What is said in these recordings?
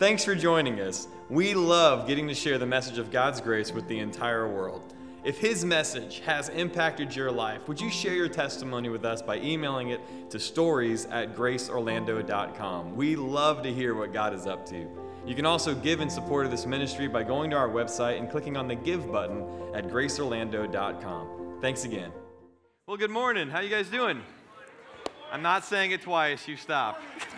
Thanks for joining us. We love getting to share the message of God's grace with the entire world. If His message has impacted your life, would you share your testimony with us by emailing it to stories@graceorlando.com. We love to hear what God is up to. You can also give in support of this ministry by going to our website and clicking on the Give button at graceorlando.com. Thanks again. Well, good morning. How you guys doing? I'm not saying it twice. You stop.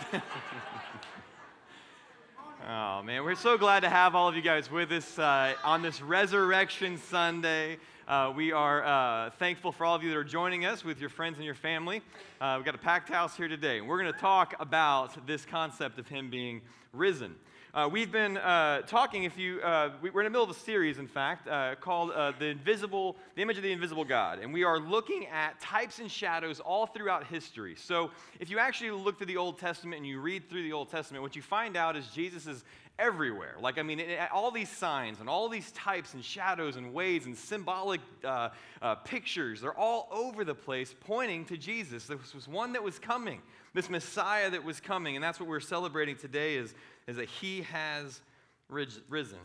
Oh, man, we're so glad to have all of you guys with us on this Resurrection Sunday. We are thankful for all of you that are joining us with your friends and your family. We've got a packed house here today. We're going to talk about this concept of Him being risen. We've been talking, we're in the middle of a series, in fact, called The Image of the Invisible God. And we are looking at types and shadows all throughout history. So if you actually look through the Old Testament and you read through the Old Testament, what you find out is Jesus is everywhere. All these signs and all these types and shadows and ways and symbolic pictures, they're all over the place pointing to Jesus. This was one that was coming, this Messiah that was coming. And that's what we're celebrating today is that He has risen.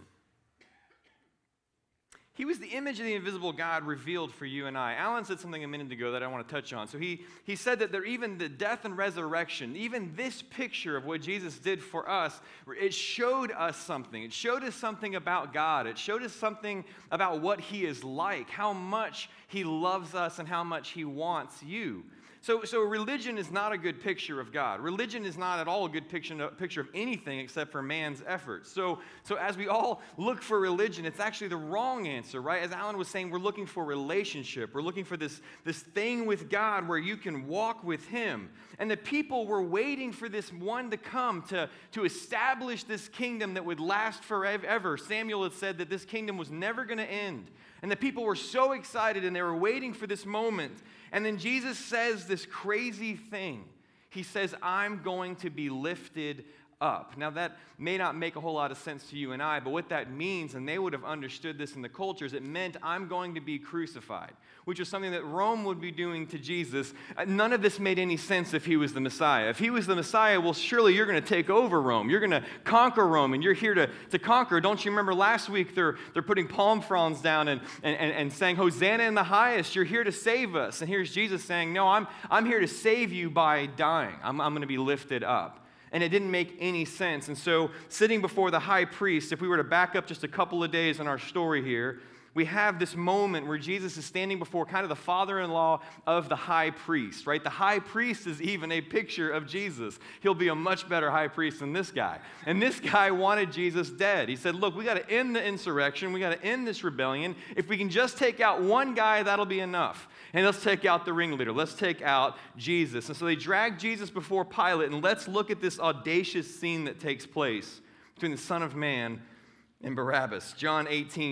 He was the image of the invisible God revealed for you and I. Alan said something a minute ago that I want to touch on. So he said that even the death and resurrection, even this picture of what Jesus did for us, it showed us something. It showed us something about God. It showed us something about what He is like, how much He loves us and how much He wants you. So religion is not a good picture of God. Religion is not at all a good picture of anything except for man's efforts. So as we all look for religion, it's actually the wrong answer, right? As Alan was saying, we're looking for relationship. We're looking for this thing with God where you can walk with Him. And the people were waiting for this one to come to establish this kingdom that would last forever. Samuel had said that this kingdom was never going to end. And the people were so excited and they were waiting for this moment. And then Jesus says this crazy thing. He says, I'm going to be lifted up. Now that may not make a whole lot of sense to you and I, but what that means, and they would have understood this in the cultures, it meant I'm going to be crucified, which was something that Rome would be doing to Jesus. None of this made any sense if He was the Messiah. If He was the Messiah, well, surely you're going to take over Rome. You're going to conquer Rome, and you're here to conquer. Don't you remember last week they're putting palm fronds down and saying, Hosanna in the highest, you're here to save us. And here's Jesus saying, no, I'm here to save you by dying. I'm going to be lifted up. And it didn't make any sense. And so sitting before the high priest, if we were to back up just a couple of days in our story here, we have this moment where Jesus is standing before kind of the father-in-law of the high priest, right? The high priest is even a picture of Jesus. He'll be a much better high priest than this guy. And this guy wanted Jesus dead. He said, look, we got to end the insurrection. We got to end this rebellion. If we can just take out one guy, that'll be enough. And let's take out the ringleader. Let's take out Jesus. And so they drag Jesus before Pilate, and let's look at this audacious scene that takes place between the Son of Man and Barabbas. John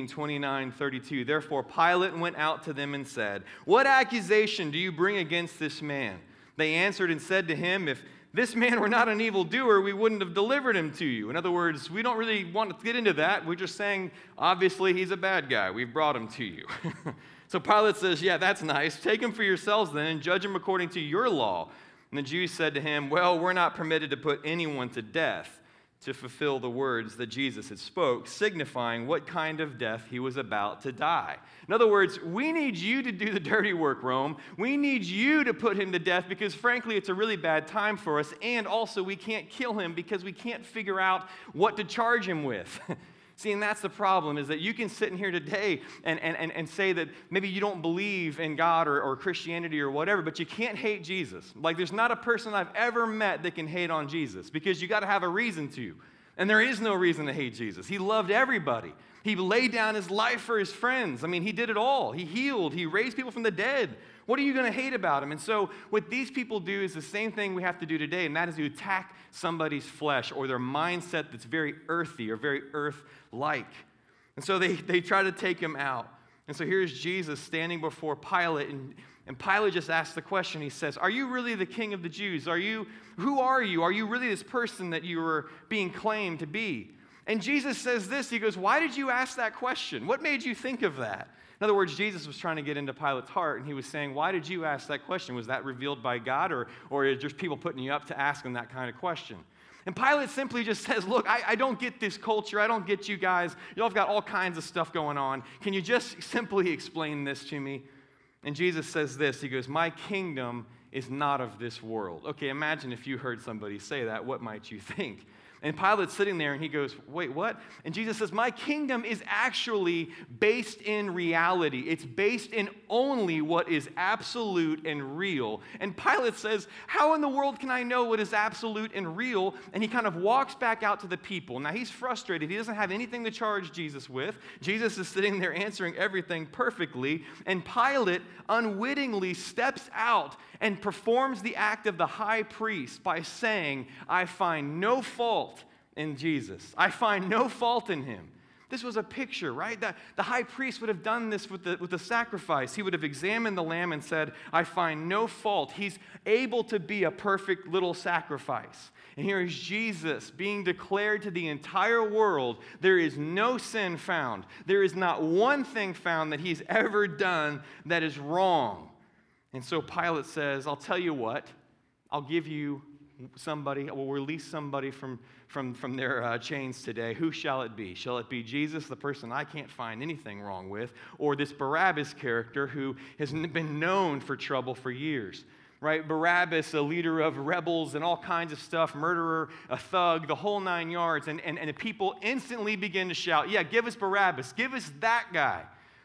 18:29-32. Therefore Pilate went out to them and said, what accusation do you bring against this man? They answered and said to him, if this man were not an evildoer, we wouldn't have delivered him to you. In other words, we don't really want to get into that. We're just saying, obviously, he's a bad guy. We've brought him to you. So Pilate says, yeah, that's nice. Take him for yourselves then and judge him according to your law. And the Jews said to him, well, we're not permitted to put anyone to death, to fulfill the words that Jesus had spoke, signifying what kind of death He was about to die. In other words, we need you to do the dirty work, Rome. We need you to put Him to death because, frankly, it's a really bad time for us. And also, we can't kill Him because we can't figure out what to charge Him with. See, and that's the problem, is that you can sit in here today and say that maybe you don't believe in God or Christianity or whatever, but you can't hate Jesus. Like, there's not a person I've ever met that can hate on Jesus, because you got to have a reason to. And there is no reason to hate Jesus. He loved everybody. He laid down His life for His friends. I mean, He did it all. He healed. He raised people from the dead. What are you going to hate about Him? And so what these people do is the same thing we have to do today, and that is to attack somebody's flesh or their mindset that's very earthy or very earth-like. And so they try to take Him out. And so here's Jesus standing before Pilate, and Pilate just asks the question. He says, are you really the King of the Jews? Who are you? Are you really this person that you were being claimed to be? And Jesus says this. He goes, why did you ask that question? What made you think of that? In other words, Jesus was trying to get into Pilate's heart, and he was saying, why did you ask that question? Was that revealed by God, or just people putting you up to ask him that kind of question? And Pilate simply just says, look, I don't get this culture. I don't get you guys. Y'all have got all kinds of stuff going on. Can you just simply explain this to me? And Jesus says this. He goes, my kingdom is not of this world. Okay, imagine if you heard somebody say that. What might you think? And Pilate's sitting there and he goes, wait, what? And Jesus says, my kingdom is actually based in reality. It's based in only what is absolute and real. And Pilate says, how in the world can I know what is absolute and real? And he kind of walks back out to the people. Now he's frustrated. He doesn't have anything to charge Jesus with. Jesus is sitting there answering everything perfectly. And Pilate unwittingly steps out and performs the act of the high priest by saying, I find no fault in Jesus. I find no fault in him. This was a picture, right? That the high priest would have done this with the sacrifice. He would have examined the lamb and said, I find no fault. He's able to be a perfect little sacrifice. And here is Jesus being declared to the entire world, there is no sin found. There is not one thing found that he's ever done that is wrong. And so Pilate says, I'll tell you what, I'll give you somebody, I will release somebody from their chains today. Who shall it be? Shall it be Jesus, the person I can't find anything wrong with, or this Barabbas character who has been known for trouble for years? Right? Barabbas, a leader of rebels and all kinds of stuff, murderer, a thug, the whole 9 yards. And the people instantly begin to shout, yeah, give us Barabbas, give us that guy.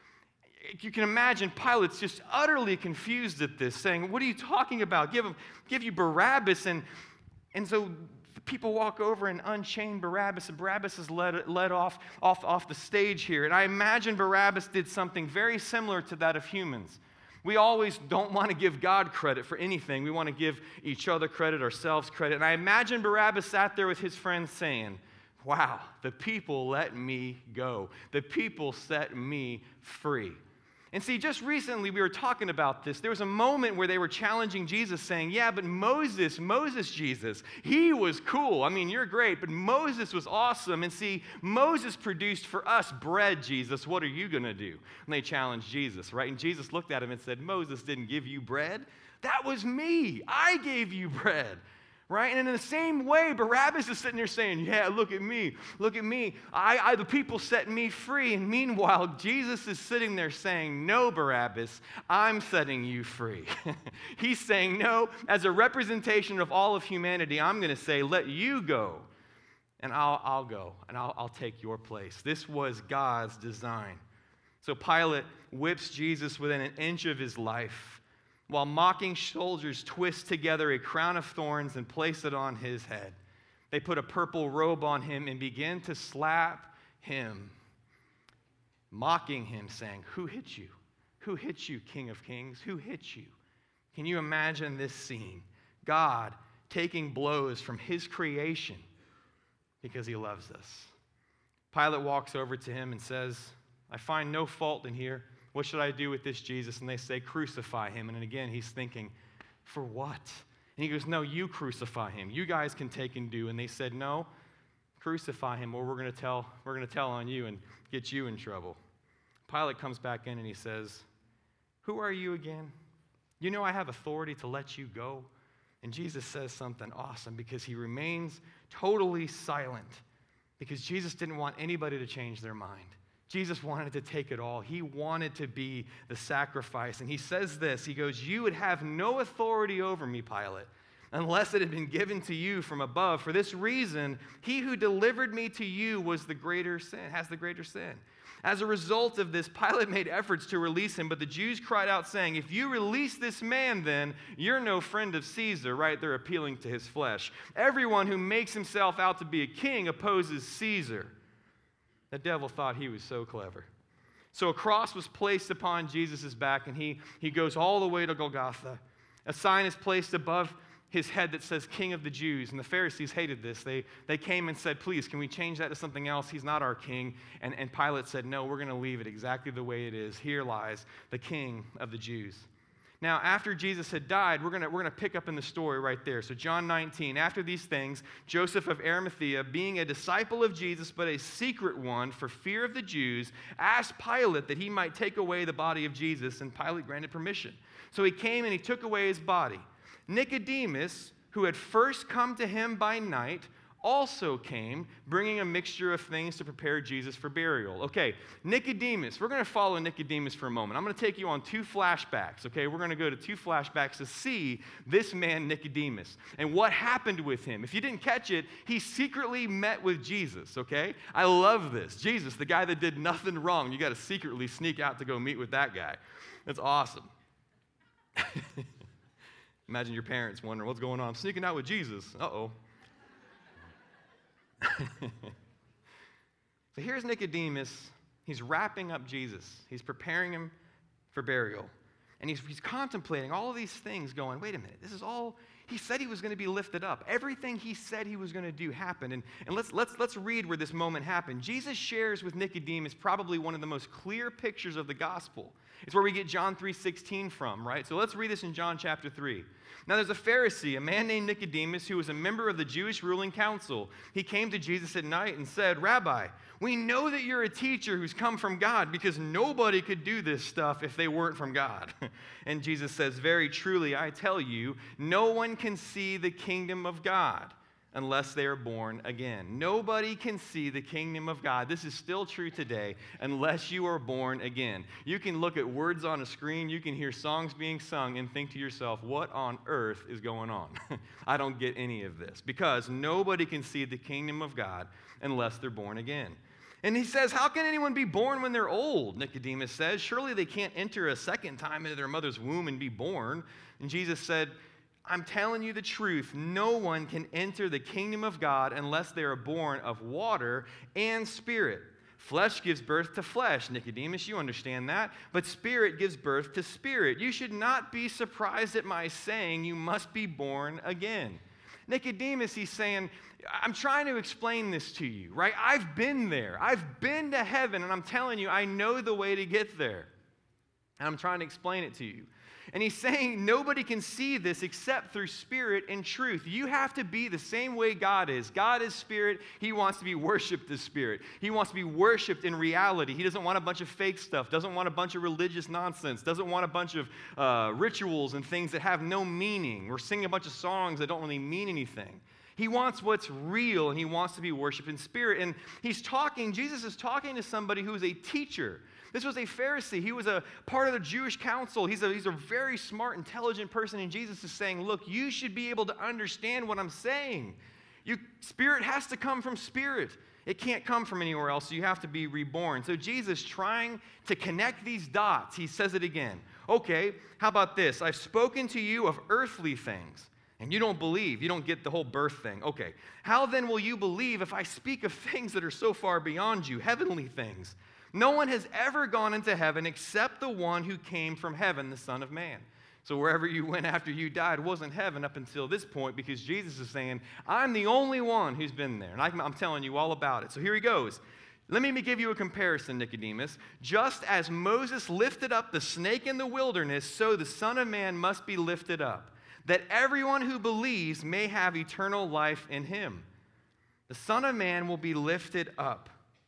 You can imagine Pilate's just utterly confused at this, saying, what are you talking about? Give you Barabbas. And so the people walk over and unchain Barabbas, and Barabbas is led off the stage here. And I imagine Barabbas did something very similar to that of humans. We always don't want to give God credit for anything. We want to give each other credit, ourselves credit. And I imagine Barabbas sat there with his friends saying, wow, the people let me go. The people set me free. And see, just recently we were talking about this. There was a moment where they were challenging Jesus, saying, yeah, but Moses, Jesus, he was cool. I mean, you're great, but Moses was awesome. And see, Moses produced for us bread, Jesus. What are you going to do? And they challenged Jesus, right? And Jesus looked at him and said, Moses didn't give you bread. That was me. I gave you bread. Right? And in the same way, Barabbas is sitting there saying, yeah, look at me. Look at me. The people set me free. And meanwhile, Jesus is sitting there saying, no, Barabbas, I'm setting you free. He's saying, no, as a representation of all of humanity, I'm going to say, let you go. And I'll go. And I'll take your place. This was God's design. So Pilate whips Jesus within an inch of his life, while mocking soldiers twist together a crown of thorns and place it on his head. They put a purple robe on him and begin to slap him, mocking him, saying, who hit you? Who hit you, King of Kings? Who hit you? Can you imagine this scene? God taking blows from his creation because he loves us. Pilate walks over to him and says, I find no fault in here. What should I do with this Jesus? And they say, crucify him. And again, he's thinking, for what? And he goes, no, you crucify him. You guys can take and do. And they said, no, crucify him, or we're going to tell on you and get you in trouble. Pilate comes back in and he says, who are you again? You know I have authority to let you go. And Jesus says something awesome because he remains totally silent because Jesus didn't want anybody to change their mind. Jesus wanted to take it all. He wanted to be the sacrifice. And he says this, he goes, you would have no authority over me, Pilate, unless it had been given to you from above. For this reason, he who delivered me to you has the greater sin. As a result of this, Pilate made efforts to release him, but the Jews cried out, saying, if you release this man, then you're no friend of Caesar, right? They're appealing to his flesh. Everyone who makes himself out to be a king opposes Caesar. The devil thought he was so clever. So a cross was placed upon Jesus' back, and he goes all the way to Golgotha. A sign is placed above his head that says, King of the Jews. And the Pharisees hated this. They came and said, please, can we change that to something else? He's not our king. And Pilate said, no, we're going to leave it exactly the way it is. Here lies the King of the Jews. Now, after Jesus had died, we're going to pick up in the story right there. So John 19, after these things, Joseph of Arimathea, being a disciple of Jesus, but a secret one for fear of the Jews, asked Pilate that he might take away the body of Jesus, and Pilate granted permission. So he came and he took away his body. Nicodemus, who had first come to him by night, also came, bringing a mixture of things to prepare Jesus for burial. Okay, Nicodemus. We're going to follow Nicodemus for a moment. I'm going to take you on 2 flashbacks, okay? We're going to go to 2 flashbacks to see this man, Nicodemus, and what happened with him. If you didn't catch it, he secretly met with Jesus, okay? I love this. Jesus, the guy that did nothing wrong, you got to secretly sneak out to go meet with that guy. That's awesome. Imagine your parents wondering, what's going on? I'm sneaking out with Jesus. Uh-oh. So here's Nicodemus. He's wrapping up Jesus. He's preparing him for burial. And he's contemplating all of these things going, wait a minute, this is all, he said he was going to be lifted up. Everything he said he was going to do happened. And let's read where this moment happened. Jesus shares with Nicodemus probably one of the most clear pictures of the gospel. It's where we get John 3:16 from, right? So let's read this in John chapter 3. Now there's a Pharisee, a man named Nicodemus, who was a member of the Jewish ruling council. He came to Jesus at night and said, Rabbi, we know that you're a teacher who's come from God, because nobody could do this stuff if they weren't from God. And Jesus says, very truly, I tell you, no one can see the kingdom of God unless they are born again. Nobody can see the kingdom of God. This is still true today unless you are born again. You can look at words on a screen, you can hear songs being sung and think to yourself, what on earth is going on? I don't get any of this, because nobody can see the kingdom of God unless they're born again. And he says, how can anyone be born when they're old? Nicodemus says, surely they can't enter a second time into their mother's womb and be born. And Jesus said, I'm telling you the truth, no one can enter the kingdom of God unless they are born of water and spirit. Flesh gives birth to flesh, Nicodemus, you understand that, but spirit gives birth to spirit. You should not be surprised at my saying you must be born again. Nicodemus, he's saying, I'm trying to explain this to you, right? I've been there. I've been to heaven, and I'm telling you, I know the way to get there. And I'm trying to explain it to you. And he's saying nobody can see this except through spirit and truth. You have to be the same way God is. God is spirit. He wants to be worshiped as spirit. He wants to be worshiped in reality. He doesn't want a bunch of fake stuff, doesn't want a bunch of religious nonsense, doesn't want a bunch of rituals and things that have no meaning. We're singing a bunch of songs that don't really mean anything. He wants what's real, and he wants to be worshiped in spirit. And Jesus is talking to somebody who is a teacher. This was a Pharisee. He was a part of the Jewish council. He's a very smart, intelligent person, and Jesus is saying, look, you should be able to understand what I'm saying. Spirit has to come from spirit. It can't come from anywhere else, so you have to be reborn. So Jesus, trying to connect these dots, he says it again. Okay, how about this? I've spoken to you of earthly things, and you don't believe. You don't get the whole birth thing. Okay, how then will you believe if I speak of things that are so far beyond you, heavenly things? No one has ever gone into heaven except the one who came from heaven, the Son of Man. So wherever you went after you died wasn't heaven up until this point, because Jesus is saying, I'm the only one who's been there, and I'm telling you all about it. So here he goes. Let me give you a comparison, Nicodemus. Just as Moses lifted up the snake in the wilderness, so the Son of Man must be lifted up, that everyone who believes may have eternal life in him. The Son of Man will be lifted up.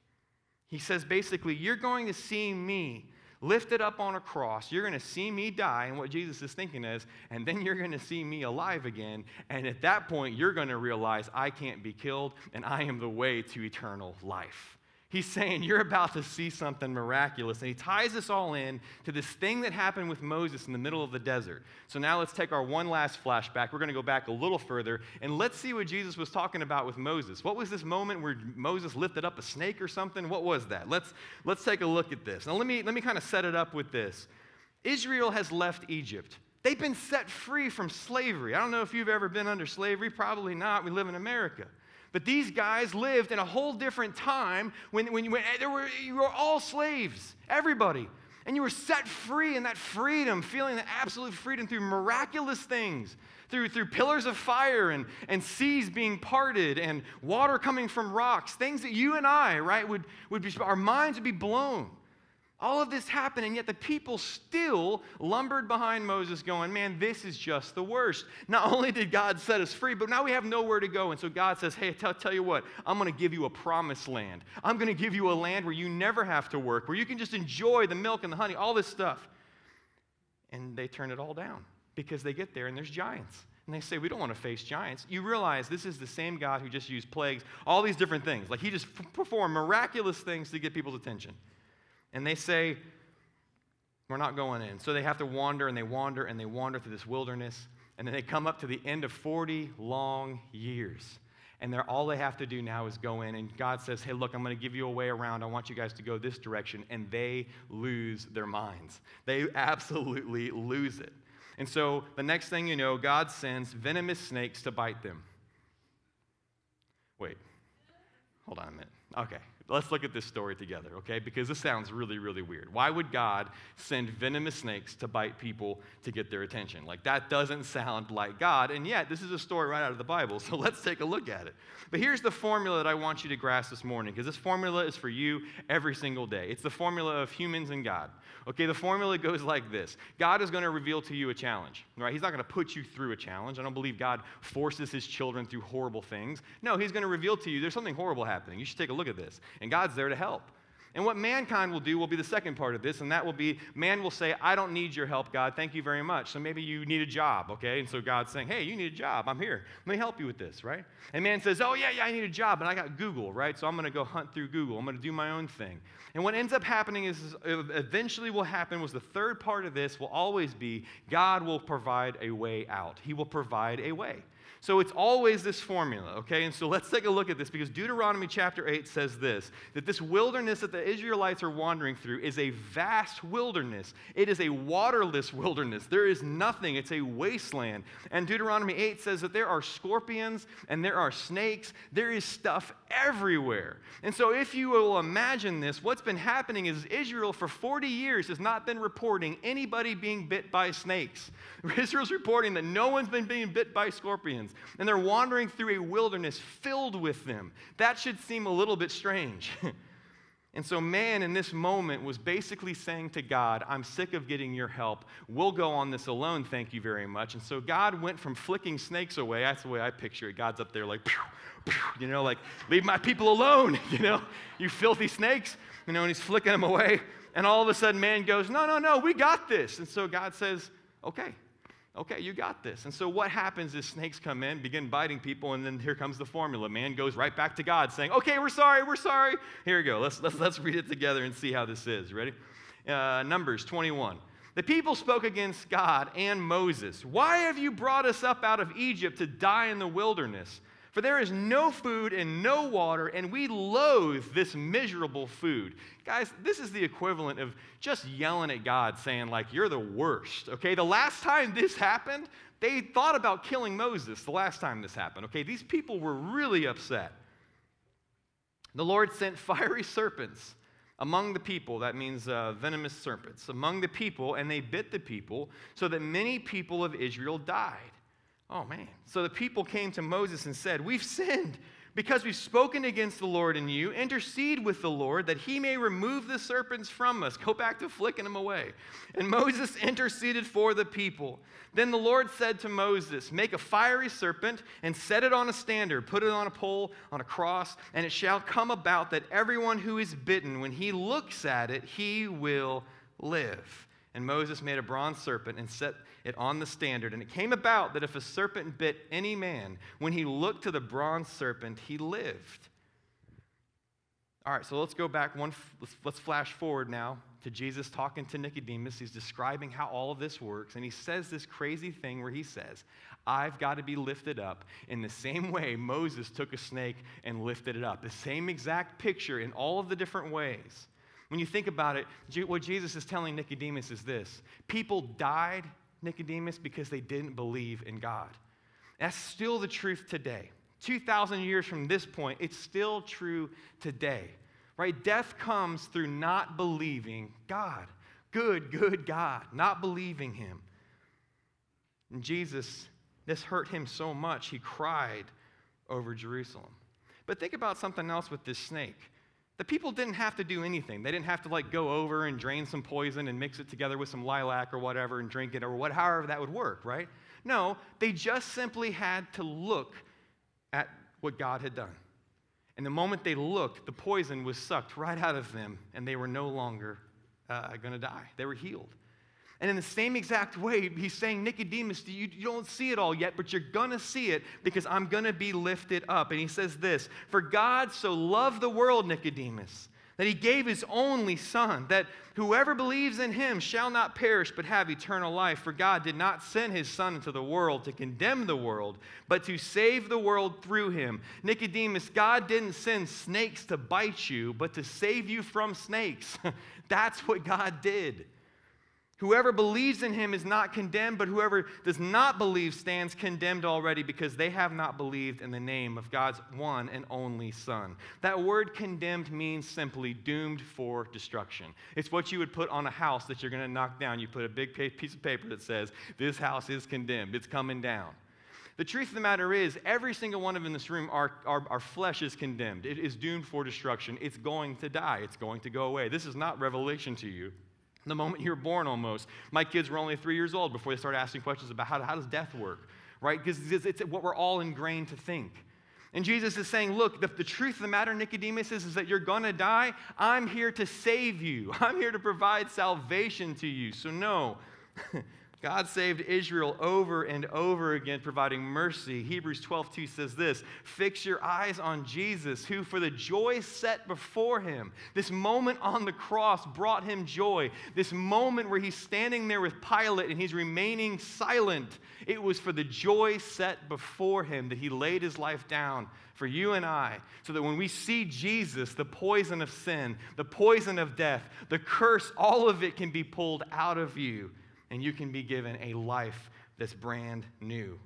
He says basically, you're going to see me lifted up on a cross. You're going to see me die, and what Jesus is thinking is, and then you're going to see me alive again, and at that point, you're going to realize I can't be killed, and I am the way to eternal life. He's saying you're about to see something miraculous, and he ties this all in to this thing that happened with Moses in the middle of the desert. So now let's take our one last flashback. We're going to go back a little further, and let's see what Jesus was talking about with Moses. What was this moment where Moses lifted up a snake or something? What was that? Let's take a look at this. Now let me kind of set it up with this. Israel has left Egypt. They've been set free from slavery. I don't know if you've ever been under slavery. Probably not. We live in America. But these guys lived in a whole different time when you were all slaves, everybody. And you were set free in that freedom, feeling the absolute freedom through miraculous things, through pillars of fire and seas being parted and water coming from rocks, things that you and I, right, would be, our minds would be blown. All of this happened, and yet the people still lumbered behind Moses going, man, this is just the worst. Not only did God set us free, but now we have nowhere to go. And so God says, hey, tell you what, I'm going to give you a promised land. I'm going to give you a land where you never have to work, where you can just enjoy the milk and the honey, all this stuff. And they turn it all down because they get there and there's giants. And they say, we don't want to face giants. You realize this is the same God who just used plagues, all these different things. Like he just performed miraculous things to get people's attention. And they say, we're not going in. So they have to wander, and they wander, and they wander through this wilderness. And then they come up to the end of 40 long years. And all they have to do now is go in. And God says, hey, look, I'm going to give you a way around. I want you guys to go this direction. And they lose their minds. They absolutely lose it. And so the next thing you know, God sends venomous snakes to bite them. Wait, hold on a minute. Okay, let's look at this story together, okay? Because this sounds really, really weird. Why would God send venomous snakes to bite people to get their attention? Like, that doesn't sound like God, and yet this is a story right out of the Bible, so let's take a look at it. But here's the formula that I want you to grasp this morning, because this formula is for you every single day. It's the formula of humans and God. Okay, the formula goes like this. God is going to reveal to you a challenge, right? He's not going to put you through a challenge. I don't believe God forces his children through horrible things. No, he's going to reveal to you there's something horrible happening. You should take a look at this. And God's there to help. And what mankind will do will be the second part of this, and that will be man will say, I don't need your help, God. Thank you very much. So maybe you need a job, okay? And so God's saying, hey, you need a job. I'm here. Let me help you with this, right? And man says, oh, yeah, I need a job, and I got Google, right? So I'm going to go hunt through Google. I'm going to do my own thing. And what ends up happening is eventually will happen was the third part of this will always be God will provide a way out. He will provide a way. So it's always this formula, okay? And so let's take a look at this because Deuteronomy chapter 8 says this, that this wilderness that the Israelites are wandering through is a vast wilderness. It is a waterless wilderness. There is nothing. It's a wasteland. And Deuteronomy 8 says that there are scorpions and there are snakes. There is stuff everywhere. And so if you will imagine this, what's been happening is Israel for 40 years has not been reporting anybody being bit by snakes. Israel's reporting that no one's been being bit by scorpions. And they're wandering through a wilderness filled with them. That should seem a little bit strange. And so man in this moment was basically saying to God, I'm sick of getting your help. We'll go on this alone, thank you very much. And so God went from flicking snakes away. That's the way I picture it. God's up there like, pew, pew, like, leave my people alone, you filthy snakes. And he's flicking them away. And all of a sudden man goes, no, we got this. And so God says, okay, you got this. And so what happens is snakes come in, begin biting people, and then here comes the formula. Man goes right back to God saying, okay, we're sorry. Here we go. Let's read it together and see how this is. Ready? Numbers 21. The people spoke against God and Moses. Why have you brought us up out of Egypt to die in the wilderness? For there is no food and no water, and we loathe this miserable food. Guys, this is the equivalent of just yelling at God, saying, like, you're the worst, okay? The last time this happened, they thought about killing Moses the last time this happened, okay? These people were really upset. The Lord sent fiery serpents among the people, that means venomous serpents, among the people, and they bit the people, so that many people of Israel died. Oh, man. So the people came to Moses and said, we've sinned because we've spoken against the Lord and you. Intercede with the Lord that he may remove the serpents from us. Go back to flicking them away. And Moses interceded for the people. Then the Lord said to Moses, make a fiery serpent and set it on a standard. Put it on a pole, on a cross, and it shall come about that everyone who is bitten, when he looks at it, he will live. And Moses made a bronze serpent and set it on the standard. And it came about that if a serpent bit any man, when he looked to the bronze serpent, he lived. All right, so let's go back let's flash forward now to Jesus talking to Nicodemus. He's describing how all of this works. And he says this crazy thing where he says, I've got to be lifted up in the same way Moses took a snake and lifted it up. The same exact picture in all of the different ways. When you think about it, what Jesus is telling Nicodemus is this. People died, Nicodemus, because they didn't believe in God. That's still the truth today. 2,000 years from this point, it's still true today, right? Death comes through not believing God. Good God, not believing him. And Jesus, this hurt him so much, he cried over Jerusalem. But think about something else with this snake. The people didn't have to do anything. They didn't have to go over and drain some poison and mix it together with some lilac or whatever and drink it or however that would work, right? No, they just simply had to look at what God had done. And the moment they looked, the poison was sucked right out of them and they were no longer going to die. They were healed. And in the same exact way, he's saying, Nicodemus, you don't see it all yet, but you're going to see it because I'm going to be lifted up. And he says this, for God so loved the world, Nicodemus, that he gave his only Son, that whoever believes in him shall not perish but have eternal life. For God did not send his Son into the world to condemn the world, but to save the world through him. Nicodemus, God didn't send snakes to bite you, but to save you from snakes. That's what God did. Whoever believes in him is not condemned, but whoever does not believe stands condemned already because they have not believed in the name of God's one and only Son. That word condemned means simply doomed for destruction. It's what you would put on a house that you're going to knock down. You put a big piece of paper that says, this house is condemned. It's coming down. The truth of the matter is, every single one of them in this room, our flesh is condemned. It is doomed for destruction. It's going to die. It's going to go away. This is not revelation to you. The moment you were born almost. My kids were only 3 years old before they started asking questions about how does death work, right? Because it's what we're all ingrained to think. And Jesus is saying, look, the truth of the matter, Nicodemus, is that you're going to die. I'm here to save you. I'm here to provide salvation to you. So no, God saved Israel over and over again, providing mercy. Hebrews 12:2 says this, fix your eyes on Jesus, who for the joy set before him, this moment on the cross brought him joy. This moment where he's standing there with Pilate and he's remaining silent, it was for the joy set before him that he laid his life down for you and I, so that when we see Jesus, the poison of sin, the poison of death, the curse, all of it can be pulled out of you. And you can be given a life that's brand new.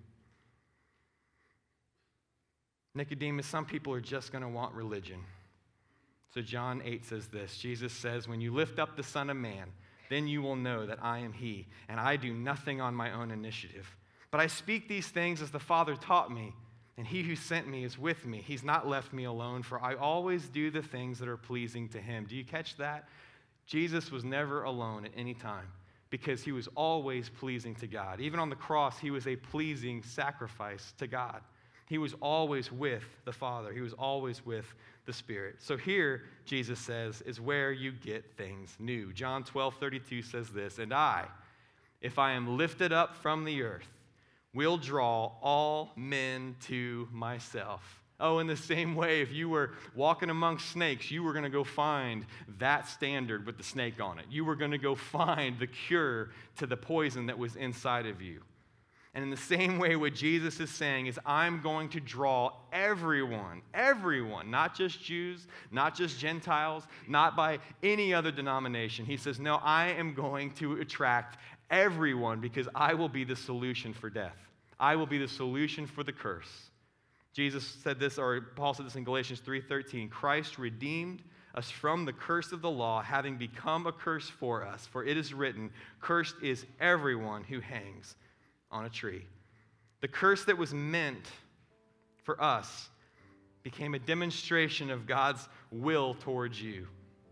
Nicodemus, some people are just going to want religion. So John 8 says this, Jesus says, when you lift up the Son of Man, then you will know that I am he, and I do nothing on my own initiative. But I speak these things as the Father taught me, and he who sent me is with me. He's not left me alone, for I always do the things that are pleasing to him. Do you catch that? Jesus was never alone at any time, because he was always pleasing to God. Even on the cross, he was a pleasing sacrifice to God. He was always with the Father. He was always with the Spirit. So here, Jesus says, is where you get things new. John 12:32 says this, and I, if I am lifted up from the earth, will draw all men to myself. Oh, in the same way, if you were walking amongst snakes, you were going to go find that standard with the snake on it. You were going to go find the cure to the poison that was inside of you. And in the same way, what Jesus is saying is, I'm going to draw everyone, not just Jews, not just Gentiles, not by any other denomination. He says, no, I am going to attract everyone because I will be the solution for death. I will be the solution for the curse. Jesus said this, or Paul said this in Galatians 3:13, Christ redeemed us from the curse of the law, having become a curse for us. For it is written, cursed is everyone who hangs on a tree. The curse that was meant for us became a demonstration of God's will towards you.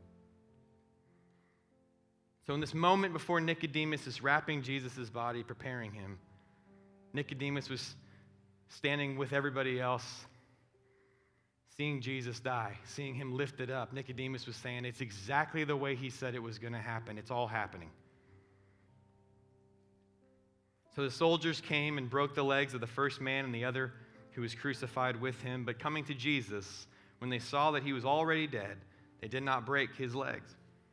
So in this moment before Nicodemus is wrapping Jesus' body, preparing him, Nicodemus was standing with everybody else, seeing Jesus die, seeing him lifted up. Nicodemus was saying, it's exactly the way he said it was going to happen. It's all happening. So the soldiers came and broke the legs of the first man and the other who was crucified with him. But coming to Jesus, when they saw that he was already dead, they did not break his legs.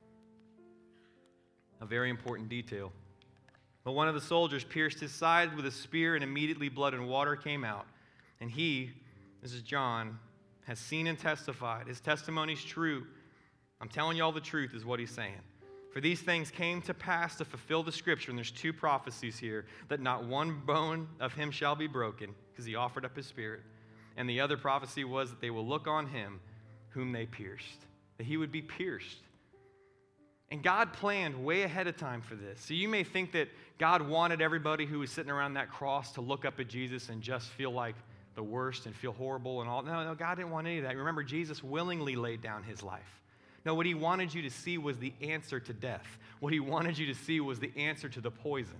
A very important detail. But one of the soldiers pierced his side with a spear, and immediately blood and water came out. And he, this is John, has seen and testified. His testimony's true. I'm telling you all the truth is what he's saying. For these things came to pass to fulfill the scripture, and there's two prophecies here, that not one bone of him shall be broken, because he offered up his spirit. And the other prophecy was that they will look on him whom they pierced, that he would be pierced. And God planned way ahead of time for this. So you may think that God wanted everybody who was sitting around that cross to look up at Jesus and just feel like the worst and feel horrible and all. No, God didn't want any of that. Remember, Jesus willingly laid down his life. No, what he wanted you to see was the answer to death. What he wanted you to see was the answer to the poison.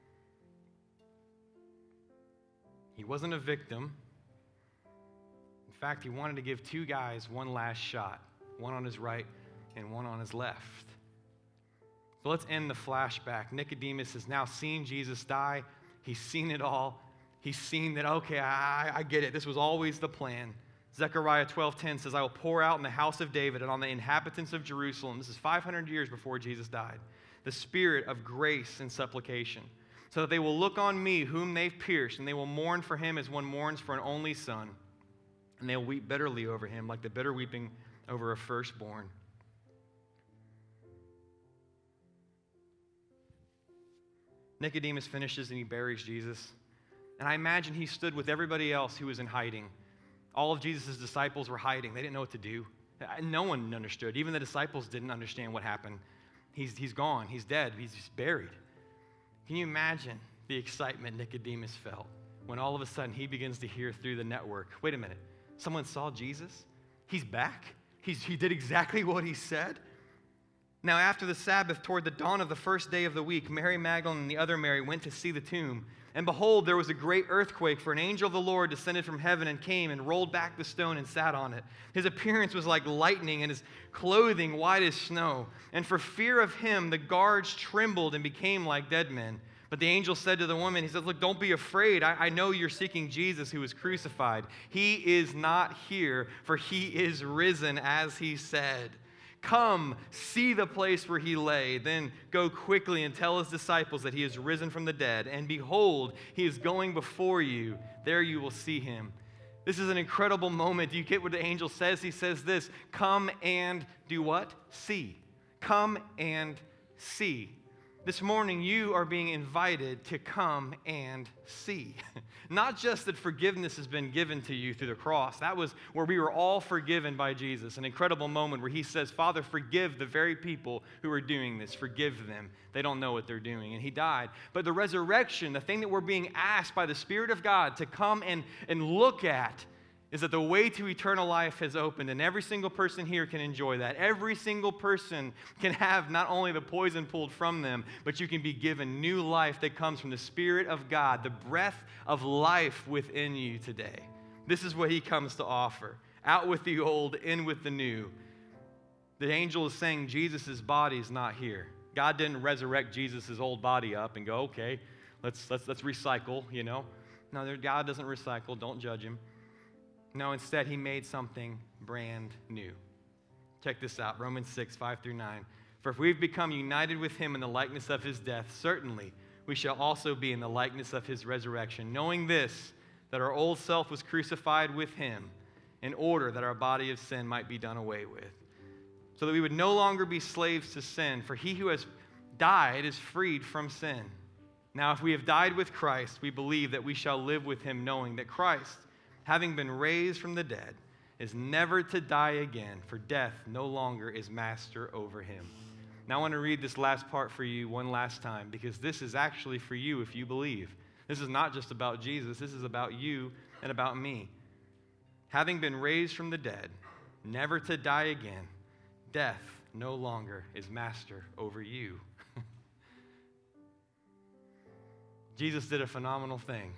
He wasn't a victim. In fact, he wanted to give two guys one last shot, one on his right and one on his left. So let's end the flashback. Nicodemus has now seen Jesus die. He's seen it all. He's seen that, okay, I get it. This was always the plan. Zechariah 12:10 says, I will pour out in the house of David and on the inhabitants of Jerusalem. This is 500 years before Jesus died. The spirit of grace and supplication, so that they will look on me whom they've pierced, and they will mourn for him as one mourns for an only son. And they'll weep bitterly over him like the bitter weeping over a firstborn. Nicodemus finishes and he buries Jesus. And I imagine he stood with everybody else who was in hiding. All of Jesus' disciples were hiding. They didn't know what to do. No one understood. Even the disciples didn't understand what happened. He's gone. He's dead. He's buried. Can you imagine the excitement Nicodemus felt when all of a sudden he begins to hear through the network, wait a minute, someone saw Jesus? He's back? He did exactly what he said? Now after the Sabbath, toward the dawn of the first day of the week, Mary Magdalene and the other Mary went to see the tomb. And behold, there was a great earthquake, for an angel of the Lord descended from heaven and came and rolled back the stone and sat on it. His appearance was like lightning and his clothing white as snow. And for fear of him, the guards trembled and became like dead men. But the angel said to the woman, he said, look, don't be afraid. I know you're seeking Jesus who was crucified. He is not here, for he is risen as he said. Come, see the place where he lay. Then go quickly and tell his disciples that he is risen from the dead. And behold, he is going before you. There you will see him. This is an incredible moment. Do you get what the angel says? He says this, come and do what? See. Come and see. This morning, you are being invited to come and see. Not just that forgiveness has been given to you through the cross. That was where we were all forgiven by Jesus. An incredible moment where he says, Father, forgive the very people who are doing this. Forgive them. They don't know what they're doing. And he died. But the resurrection, the thing that we're being asked by the Spirit of God to come and look at, is that the way to eternal life has opened, and every single person here can enjoy that. Every single person can have not only the poison pulled from them, but you can be given new life that comes from the Spirit of God, the breath of life within you today. This is what he comes to offer. Out with the old, in with the new. The angel is saying Jesus' body is not here. God didn't resurrect Jesus' old body up and go, okay, let's recycle, you know. No, God doesn't recycle. Don't judge him. No, instead, he made something brand new. Check this out, Romans 6, 5-9. For if we've become united with him in the likeness of his death, certainly we shall also be in the likeness of his resurrection, knowing this, that our old self was crucified with him in order that our body of sin might be done away with, so that we would no longer be slaves to sin, for he who has died is freed from sin. Now, if we have died with Christ, we believe that we shall live with him, knowing that Christ, having been raised from the dead, is never to die again, for death no longer is master over him. Now I want to read this last part for you one last time, because this is actually for you if you believe. This is not just about Jesus. This is about you and about me. Having been raised from the dead, never to die again, death no longer is master over you. Jesus did a phenomenal thing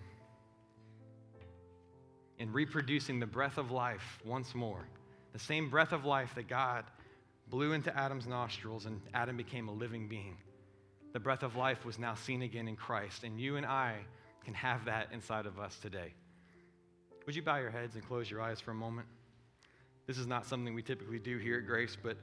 in reproducing the breath of life once more. The same breath of life that God blew into Adam's nostrils and Adam became a living being. The breath of life was now seen again in Christ, and you and I can have that inside of us today. Would you bow your heads and close your eyes for a moment? This is not something we typically do here at Grace, but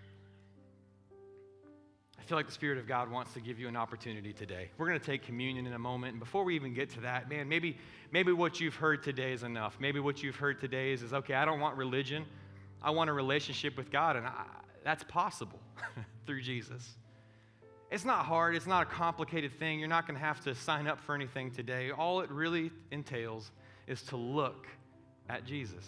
I feel like the Spirit of God wants to give you an opportunity today. We're going to take communion in a moment, and before we even get to that, man, maybe what you've heard today is enough. Maybe what you've heard today is okay, I don't want religion. I want a relationship with God, and that's possible through Jesus. It's not hard. It's not a complicated thing. You're not going to have to sign up for anything today. All it really entails is to look at Jesus.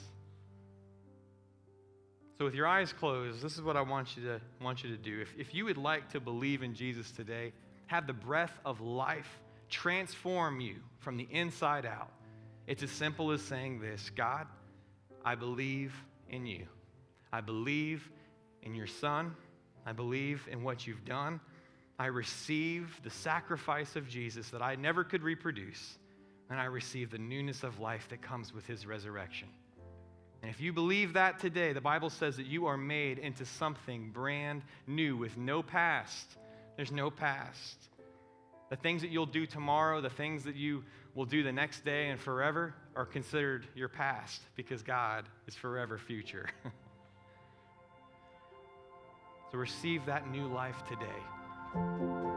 So with your eyes closed, this is what I want you to do. If you would like to believe in Jesus today, have the breath of life transform you from the inside out, it's as simple as saying this: God, I believe in you. I believe in your Son. I believe in what you've done. I receive the sacrifice of Jesus that I never could reproduce, and I receive the newness of life that comes with his resurrection. And if you believe that today, the Bible says that you are made into something brand new with no past, There's no past. The things that you'll do tomorrow, the things that you will do the next day and forever are considered your past because God is forever future. So receive that new life today.